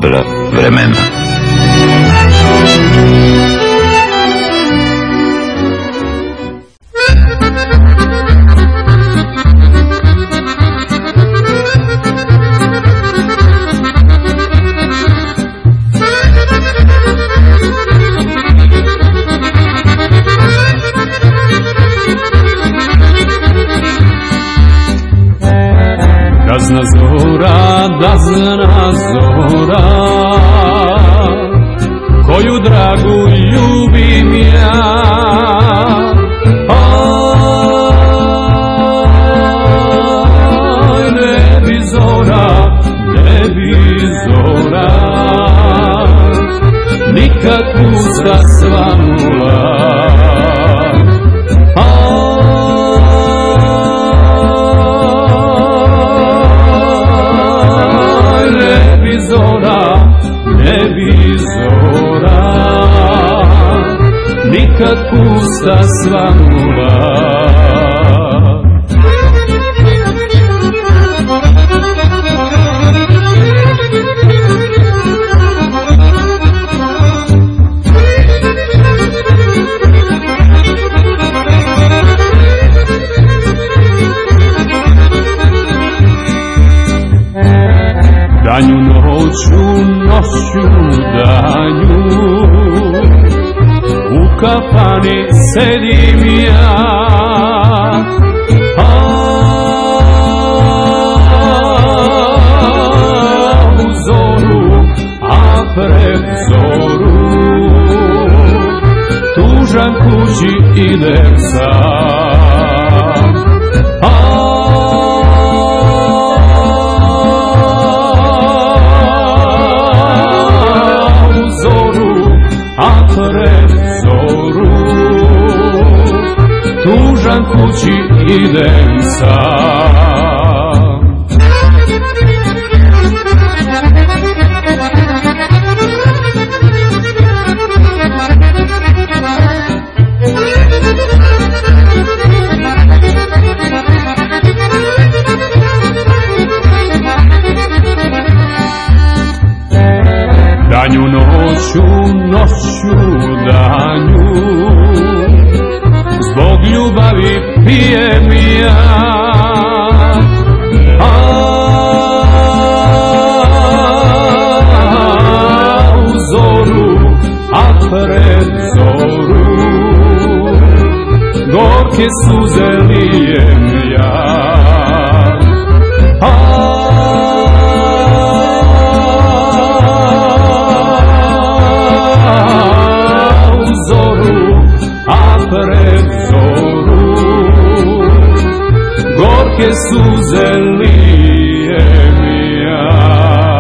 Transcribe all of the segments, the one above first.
dobra vremena. Dazna zora, koju dragu ljubim ja. Aj, ne bi zora, nikad pusta svanula. Ne bi zora, nikad pusta svanula. Danju noću danju, u kafani sedim ja. U zoru, a pred zoru, tužan kući idem sam. Tužan kući idem sam. Danju noću danju, zbog ljubavi pijem ja. U zoru, a pred zoru, gorke suze lijem ja. U zoru, a pred zoru, gorke suze lijem ja.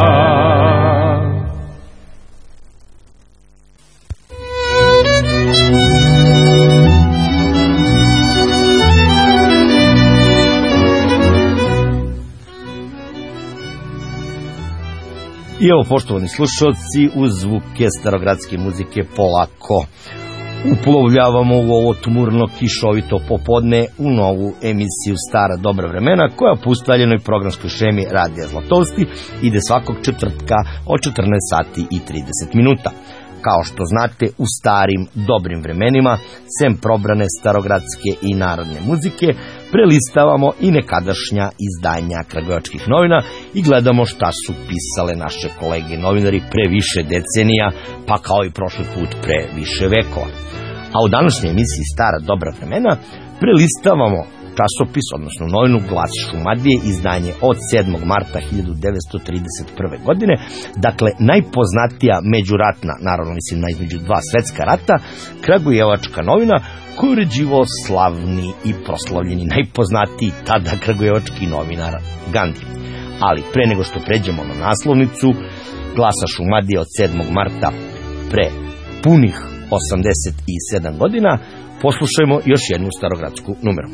I evo, poštovani slušalci, uz zvuke starogradske muzike polako uplovljavamo u ovo tmurno kišovito popodne u novu emisiju Stara dobra vremena, koja po ustaljenoj programskoj šemi Radija Zlatovsti ide svakog četvrtka od 14 sati i 30 minuta. Kao što znate, u starim dobrim vremenima, sem probrane starogradske i narodne muzike, prelistavamo i nekadašnja izdanja kragujevačkih novina i gledamo šta su pisale naše kolege novinari pre više decenija, pa kao i prošli put pre više vekova. A u današnjoj emisiji Stara dobra vremena prelistavamo časopis, odnosno novinu Glas Šumadije, izdanje od 7. marta 1931. godine, dakle najpoznatija međuratna, naravno mislim između dva svetska rata, kragujevačka novina koju uređivao slavni i proslavljeni, najpoznatiji tada kragujevački novinar Gandi. Ali pre nego što pređemo na naslovnicu Glasa Šumadije od 7. marta pre punih 87 godina, poslušajmo još jednu starogradsku numeru.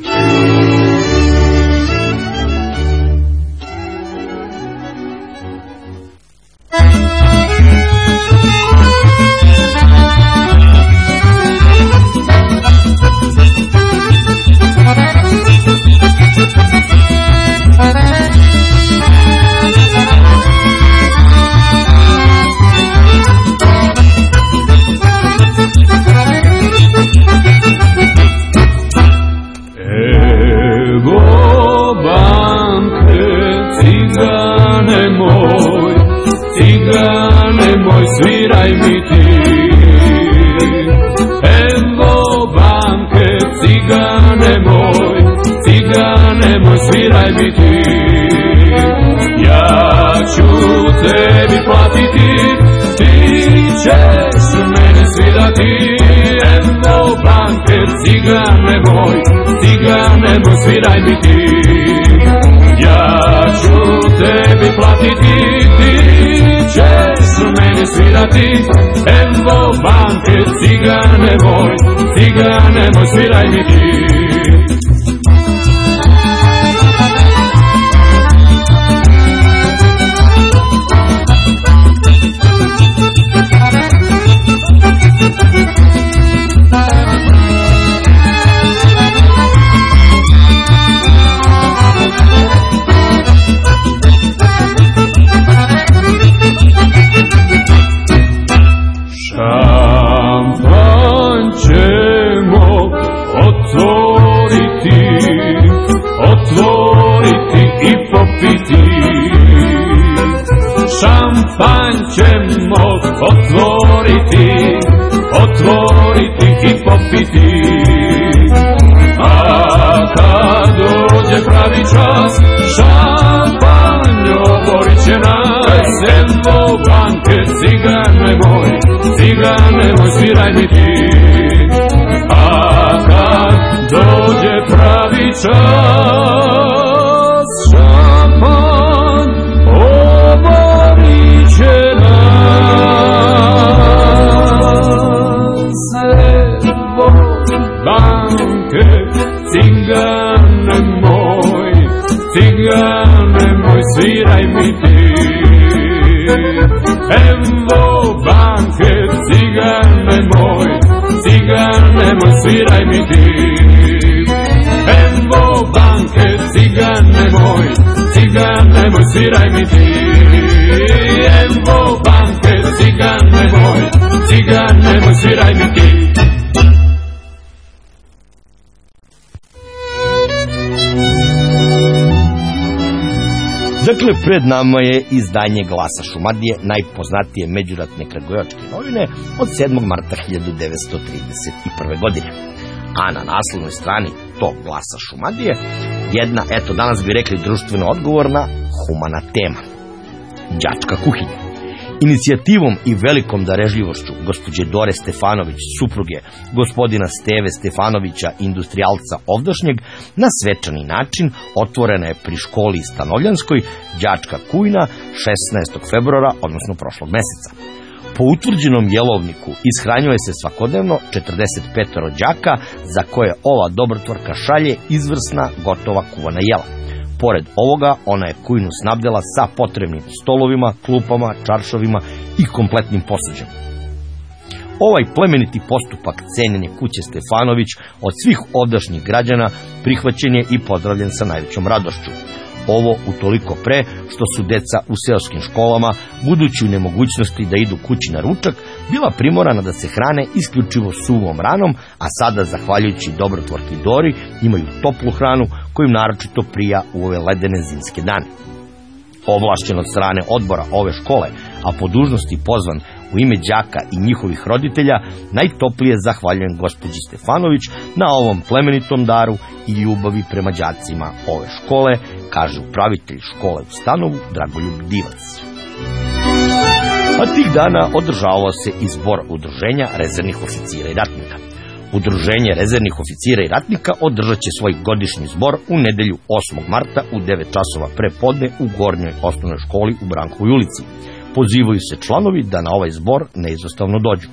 moj, cigane moj, sviraj mi ti. Ja ću tebi platiti, ti ćeš mene svirati. Evo banke, cigane moj, sviraj mi ti. Ja ću tebi platiti, ti ćeš mene svirati. Evo banke, cigane moj, sviraj mi ti. Šampanj ćemo otvoriti i popiti. Šampanj ćemo otvoriti i popiti. A kad dođe pravi čas, šampanj oborit će nas. Evo banke, cigane moj, sviraj mi ti. A kad dođe pravi čas, šampanj oborit će nas. Evo banke, cigane moj, sviraj mi ti. Evo banke, cigane moj, sviraj mi ti. Evo banke, cigane moj, sviraj mi ti. Evo banke, cigane moj, sviraj mi ti. Dakle, pred nama je izdanje Glasa Šumadije, najpoznatije međuratne kragujevačke novine od 7. marta 1931. godine. A na naslovnoj strani tog Glasa Šumadije jedna, eto danas bi rekli društveno odgovorna, humana tema. Đačka kuhinja. Inicijativom i velikom darežljivošću gospođe Dore Stefanović, supruge gospodina Steve Stefanovića, industrijalca ovdašnjeg, na svečani način otvorena je pri školi Stanovljanskoj đačka kuhinja 16. februara, odnosno prošlog meseca. Po utvrđenom jelovniku ishranjuje se svakodnevno 45 đaka za koje ova dobrotvorka šalje izvrsna gotova kuvana jela. Pored ovoga, ona je kuhinju snabdela sa potrebnim stolovima, klupama, čaršovima i kompletnim posuđem. Ovaj plemeniti postupak cenjenje kuće Stefanović od svih ovdašnjih građana prihvaćen je i pozdravljen sa najvećom radošću. Ovo utoliko pre što su deca u seoskim školama, budući u nemogućnosti da idu kući na ručak, bila primorana da se hrane isključivo suvom ranom, a sada, zahvaljujući dobrotvorki Dori, imaju toplu hranu koju naročito prija u ove ledene zimske dane. Ovlašćen od strane odbora ove škole, a po dužnosti pozvan u ime đaka i njihovih roditelja, najtoplije zahvaljujem gospođi Stefanović na ovom plemenitom daru i ljubavi prema đacima ove škole, kaže upravitelj škole u Stanovu Dragoljub Divac. A tih dana održavao se i zbor udruženja rezervnih oficira i ratnika. Udruženje rezervnih oficira i ratnika održat će svoj godišnji zbor u nedelju 8. marta u 9 časova pre podne u Gornjoj osnovnoj školi u Brankovoj ulici. Pozivaju se članovi da na ovaj zbor neizostavno dođu.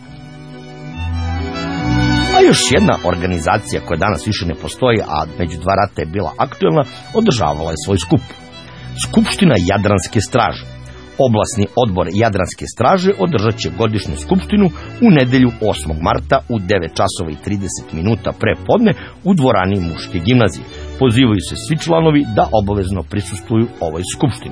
A još jedna organizacija koja danas više ne postoji, a među dva rata je bila aktuelna, održavala je svoj skup. Skupština Jadranske straže. Oblasni odbor Jadranske straže održat će godišnju skupštinu u nedelju 8. marta u 9 časova i 30 minuta pre podne u dvorani Muške gimnazije. Pozivaju se svi članovi da obavezno prisustvuju ovoj skupštini.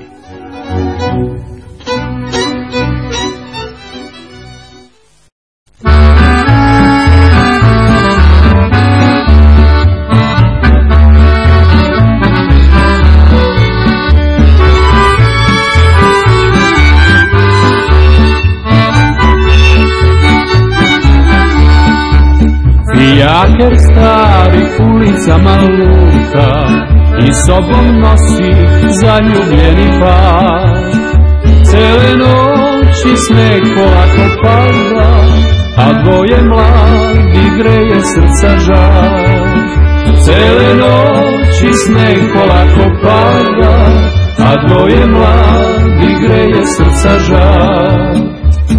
Fijaker starih ulica ulicama luta i sobom nosi zaljubljeni par. Cele noći sneg polako pada, a dvoje mladi greje srca žar. Cele noći sneg polako pada, a dvoje mladi greje srca žar.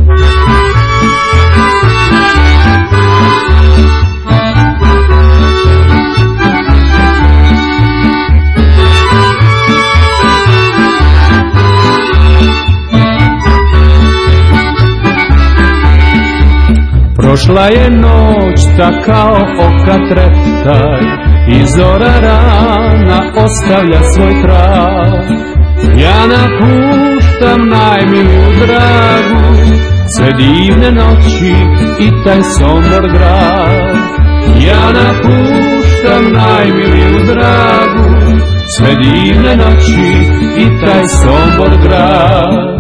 Prošla je noć ta kao oka treptaj i zora rana ostavlja svoj trag. Ja napuštam najmiliju dragu, sve divne noći i taj Sombor grad. Ja napuštam najmiliju dragu, sve divne noći i taj Sombor grad.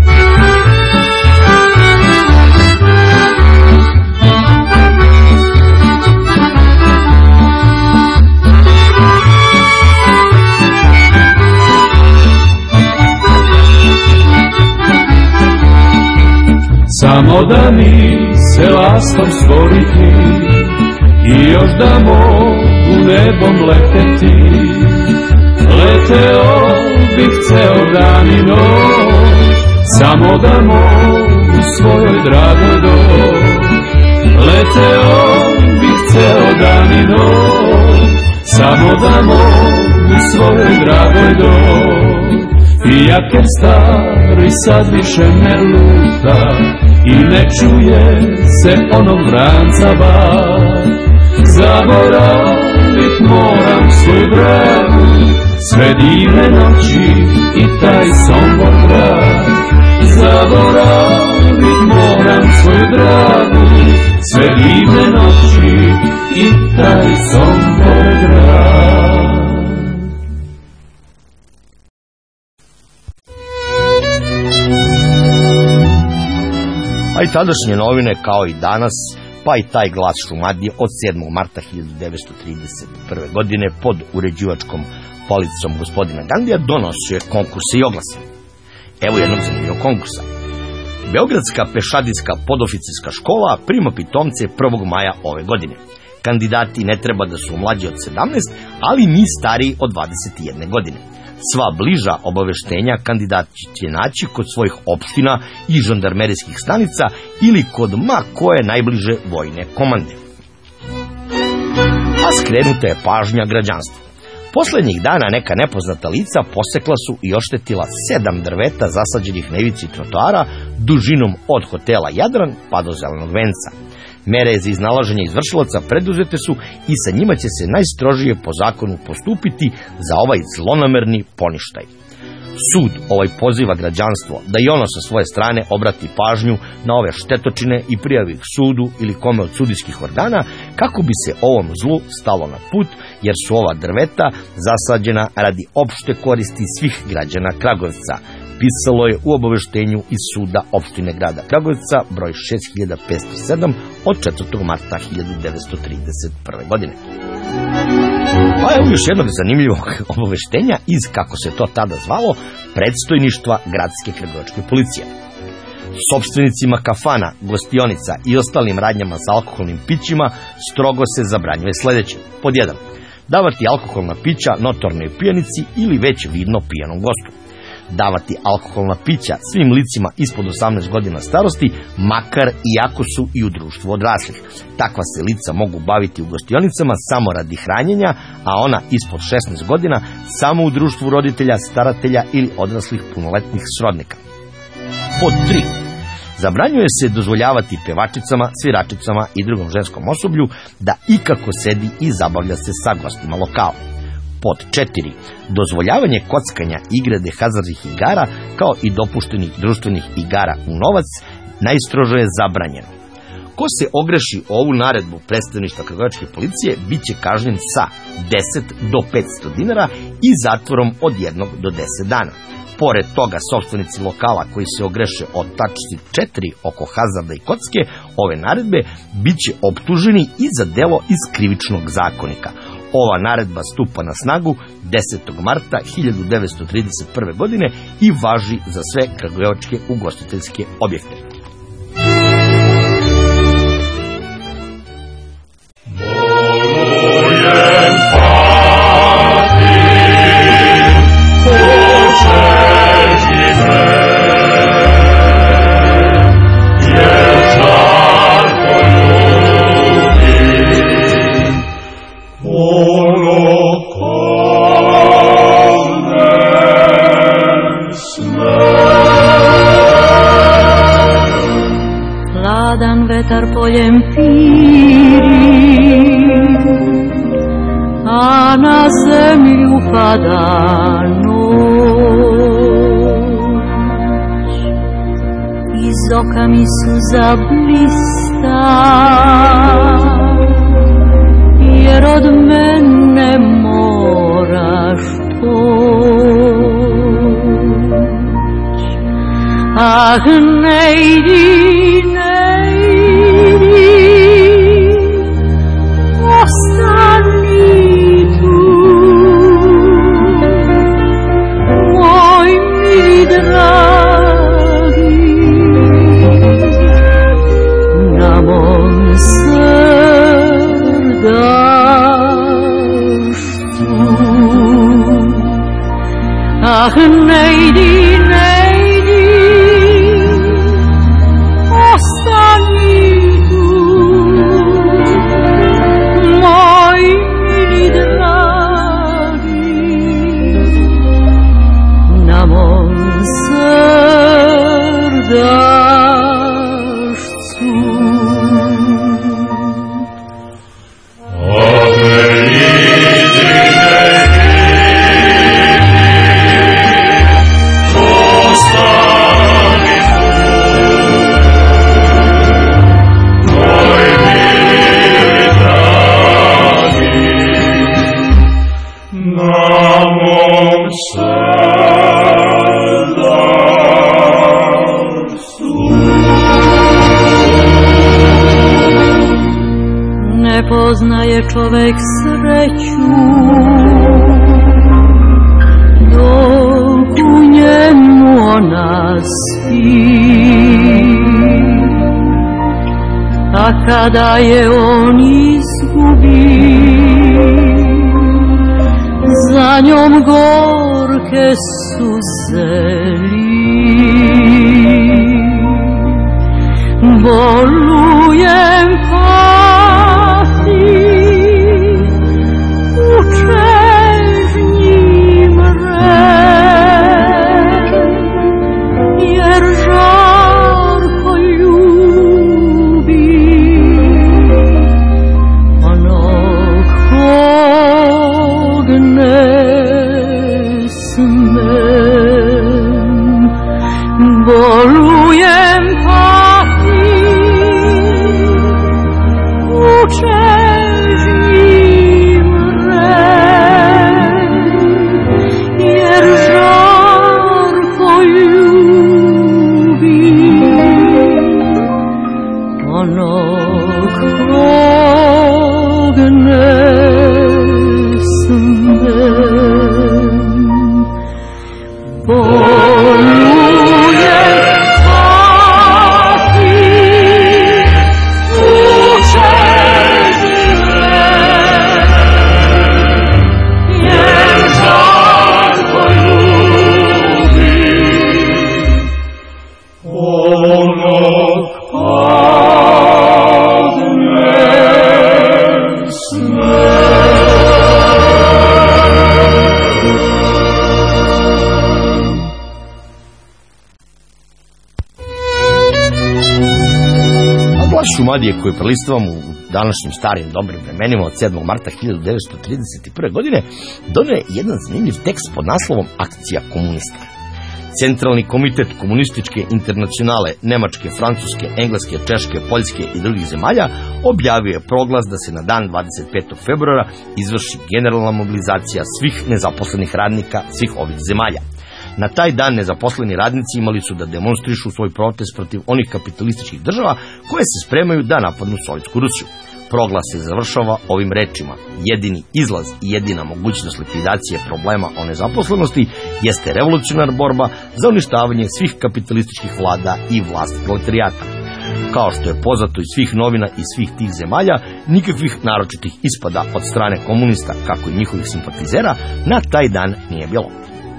Samo da mi se lastom stvoriti i još da mogu nebom leteti. Leteo bih ceo dan i noć, samo da mogu svojoj dragoj doći. Leteo bih ceo dan i noć, samo da mogu svojoj dragoj doći. Fijaker stari sad više ne luta i ne čuje se onog vranca bar. Zaboravit moram svoju dragu, sve divne noći i taj Sombor grad. Zaboravit moram svoju dragu, sve divne noći i taj Sombor grad. A i tadašnje novine, kao i danas, pa i taj Glas Šumadije od 7. marta 1931. godine pod uređivačkom palicom gospodina Gandija donosio je konkurse i oglase. Evo jednog zanimljivog konkursa. Beogradska pešadijska podoficirska škola prima pitomce 1. maja ove godine. Kandidati ne treba da su mlađi od 17, ali ni stariji od 21 godine. Sva bliža obaveštenja kandidati će naći kod svojih opština i žandarmerijskih stanica ili kod ma koje najbliže vojne komande. A skrenuta je pažnja građanstvu. Poslednjih dana neka nepoznata lica posekla su i oštetila 7 drveta zasađenih na ivici trotoara dužinom od hotela Jadran pa do Zelenog venca. Mere za iznalaženje izvršilaca preduzete su i sa njima će se najstrožije po zakonu postupiti za ovaj zlonamerni poništaj. Sud poziva građanstvo da i ono sa svoje strane obrati pažnju na ove štetočine i prijavi ih sudu ili kome od sudijskih organa kako bi se ovom zlu stalo na put, jer su ova drveta zasađena radi opšte koristi svih građana Kragujevca. Pisalo je u obaveštenju iz suda opštine grada Kragujevca broj 6507 od 4. marta 1931. godine. A evo još jednog zanimljivog obaveštenja iz, kako se to tada zvalo, predstojništva gradske kragujevačke policije. Sopstvenicima kafana, gostionica i ostalim radnjama sa alkoholnim pićima strogo se zabranjuje sledeće. Pod 1. Davati alkoholna pića notornoj pijanici ili već vidno pijanom gostu. Davati alkoholna pića svim licima ispod 18 godina starosti, makar iako su i u društvu odraslih. Takva se lica mogu baviti u gostionicama samo radi hranjenja, a ona ispod 16 godina samo u društvu roditelja, staratelja ili odraslih punoletnih srodnika. Pod 3. Zabranjuje se dozvoljavati pevačicama, sviračicama i drugom ženskom osoblju da ikako sedi i zabavlja se sa gostima lokala. Pod 4. Dozvoljavanje kockanja, igre de hazardnih igara kao i dopuštenih društvenih igara u novac najstrože je zabranjeno. Ko se ogreši ovu naredbu predstavništva kragujevačke policije bit će kažnjen sa 10 do 500 dinara i zatvorom od 1 do 10 dana. Pored toga, sopstvenici lokala koji se ogreše o tačci 4 oko hazarda i kocke ove naredbe bit će optuženi i za delo iz krivičnog zakonika. Ova naredba stupa na snagu 10. marta 1931. godine i važi za sve kragujevačke ugostiteljske objekte. Vetar poljem piri, a na zemlju pada noć. Iz oka mi suza blista, jer od mene moraš poć. Ah, ne idi, ostani tu, moj mili dragi, na mom srdaštu. Ah, ne idi, ostani tu, moj mili dragi, na mom srdaštu. Ne poznaje čovek sreću dok u njemu ona spi, a kada je on izgubi, za njom gorke suze li. Bolujem pati u čežnji mre, jer žarko ljubi onog kog ne smem. Bolujem pati u čežnji mre, jer žarko ljubi onog kog ne smem. Bolujem pati u čežnji mre, jer žarko ljubi onog kog ne smem. Šumadije koju prelistavamo u današnjim starim dobrim vremenima od 7. marta 1931. godine donio je jedan zanimljiv tekst pod naslovom Akcija komunista. Centralni komitet komunističke internacionale Nemačke, Francuske, Engleske, Češke, Poljske i drugih zemalja objavio je proglas da se na dan 25. februara izvrši generalna mobilizacija svih nezaposlenih radnika svih ovih zemalja. Na taj dan nezaposleni radnici imali su da demonstrišu svoj protest protiv onih kapitalističkih država koje se spremaju da napadnu Sovjetsku Rusiju. Proglas se završava ovim rečima: jedini izlaz i jedina mogućnost likvidacije problema o nezaposlenosti jeste revolucionarna borba za uništavanje svih kapitalističkih vlada i vlasti proletarijata. Kao što je poznato iz svih novina i svih tih zemalja, nikakvih naročitih ispada od strane komunista, kako i njihovih simpatizera, na taj dan nije bilo.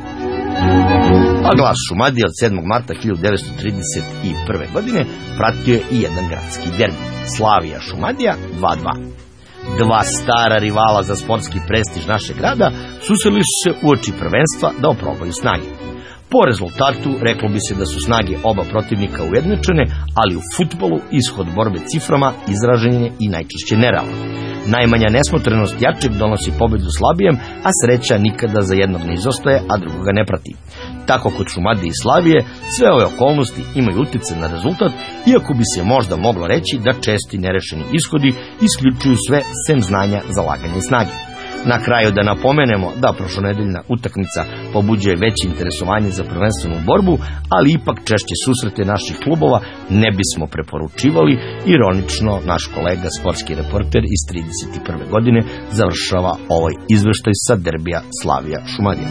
A glas Šumadije od 7. marta 1931. godine pratio je i jedan gradski derbi, Slavija Šumadija 2:2. Dva stara rivala za sportski prestiž našeg grada susreli su se uoči prvenstva da oprobaju snage. Po rezultatu reklo bi se da su snage oba protivnika ujednačene, ali u fudbalu ishod borbe ciframa izražen je i najčešće nerealan. Najmanja nesmotrenost jačeg donosi pobedu slabijem, a sreća nikada za jednog ne izostaje, a drugoga ne prati. Tako kod Šumadije i Slavije, sve ove okolnosti imaju utjecaj na rezultat, iako bi se možda moglo reći da česti nerešeni ishodi isključuju sve sem znanja, zalaganja i snage. Na kraju da napomenemo da prošlonedeljna utakmica pobuđuje veće interesovanje za prvenstvenu borbu, ali ipak češće susrete naših klubova ne bismo preporučivali. Ironično, naš kolega, sportski reporter iz 31. godine, završava ovaj izveštaj sa derbija Slavija Šumadija.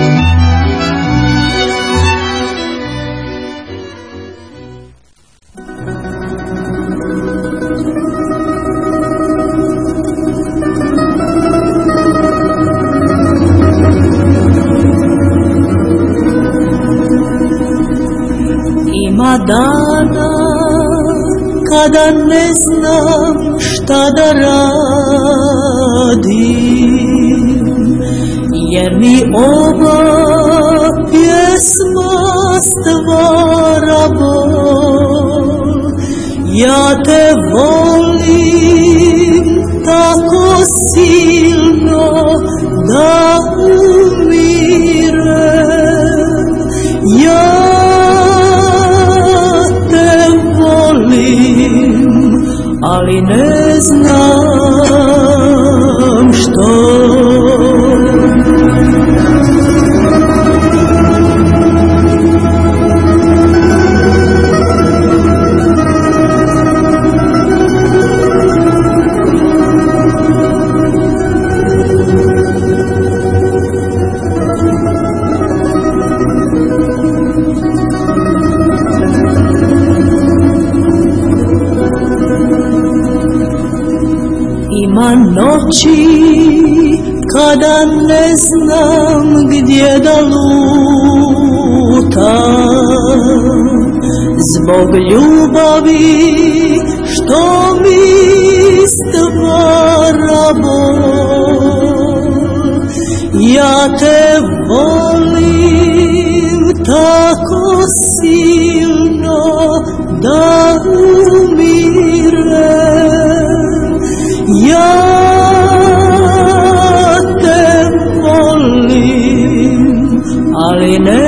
Dana kada ne znam šta da radim, jer mi ova pjesma stvara bol. Ja te volim tako silno da umirem. Ja ali ne znam što. Ima noći kada ne znam gdje da lutam, zbog ljubavi što mi stvara bol. Ja te volim tako silno da umirem. Ja te volim, ali ne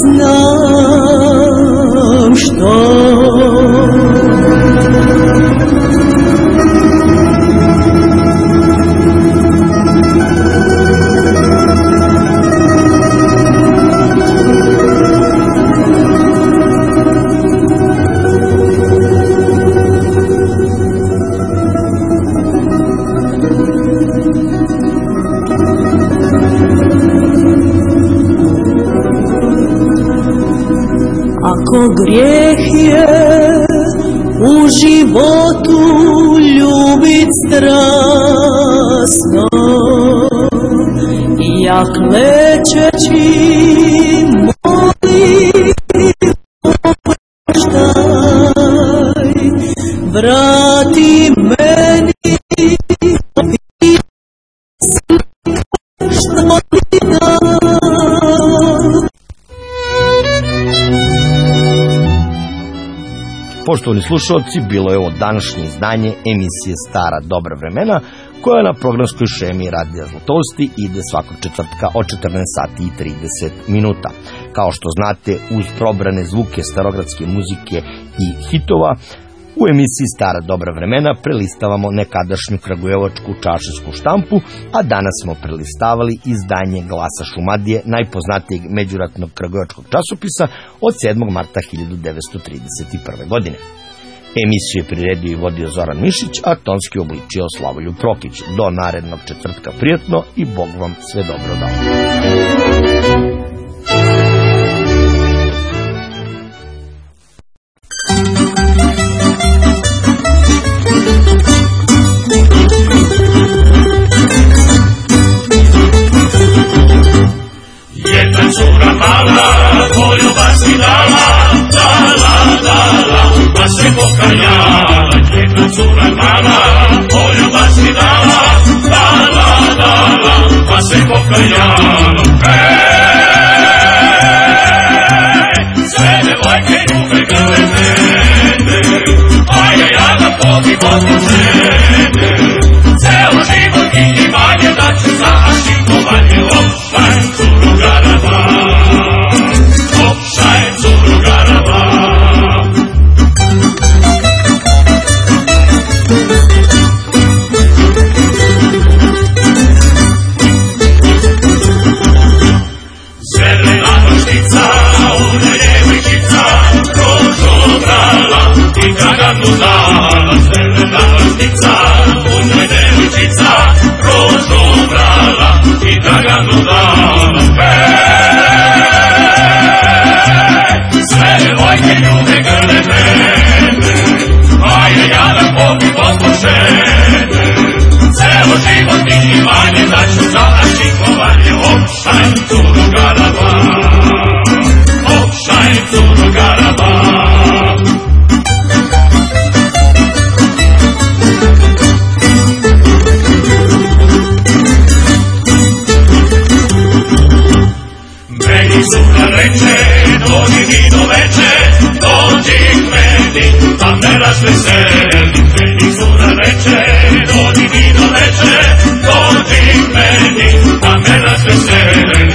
znam što. Ako grijeh je u životu ljubit strasno, ja klečeći molim oproštaj, vrati meni što ti dao. Poštovani slušalci, bilo je ovo današnje izdanje emisije Stara dobra vremena, koja na programskoj šemi Radija Zlatosti ide svakog četvrtka od 14:30. Kao što znate, uz probrane zvuke starogradske muzike i hitova, u emisiji Stara dobra vremena prelistavamo nekadašnju kragujevačku čašijsku štampu, a danas smo prelistavali izdanje Glasa Šumadije, najpoznatijeg međuratnog kragujevačkog časopisa od 7. marta 1931. godine. Emisiju je priredio i vodio Zoran Mišić, a tonski obličio Slavoljub Prokić. Do narednog četvrtka prijatno i Bog vam sve dobro dao. Jedna cura mala, poljubac mi dala, pa se pokajala. Jedna cura mala, poljubac mi dala, pa se pokajala. Sve devojke ljube grle mene, a ja da pobim od žene. Celo život i imanje da ću za ašikovanje. Opšaj curu garaba, opšaj curu garaba. Zelena noštica, una djevojčica, rožu brala i draganu dala. Zelena noštica, una djevojčica, rožu brala i draganu dala. Sve devojke ljube grle mene, a ja da pobim od žene. Celo život i imanje da ću za ašikovanje. Opšaj curu garaba, opšaj curu garaba. Meni cura reče, dođi mi do veče, dođi k meni, pa me razveseli. Meni cura reče, dođi mi do veče, dođi k meni, pa me razveseli.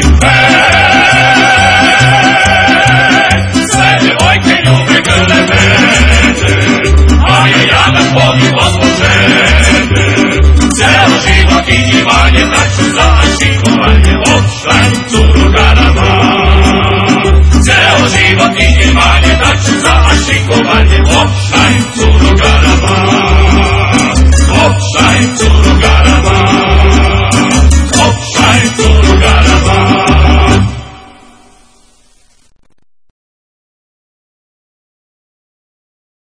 Sve devojke ljube grle mene, a ja da pobim od žene. Celo život i imanje da ću za ašikovanje. Opšaj curu garaba, celo život i imanje da ću za ašikovanje.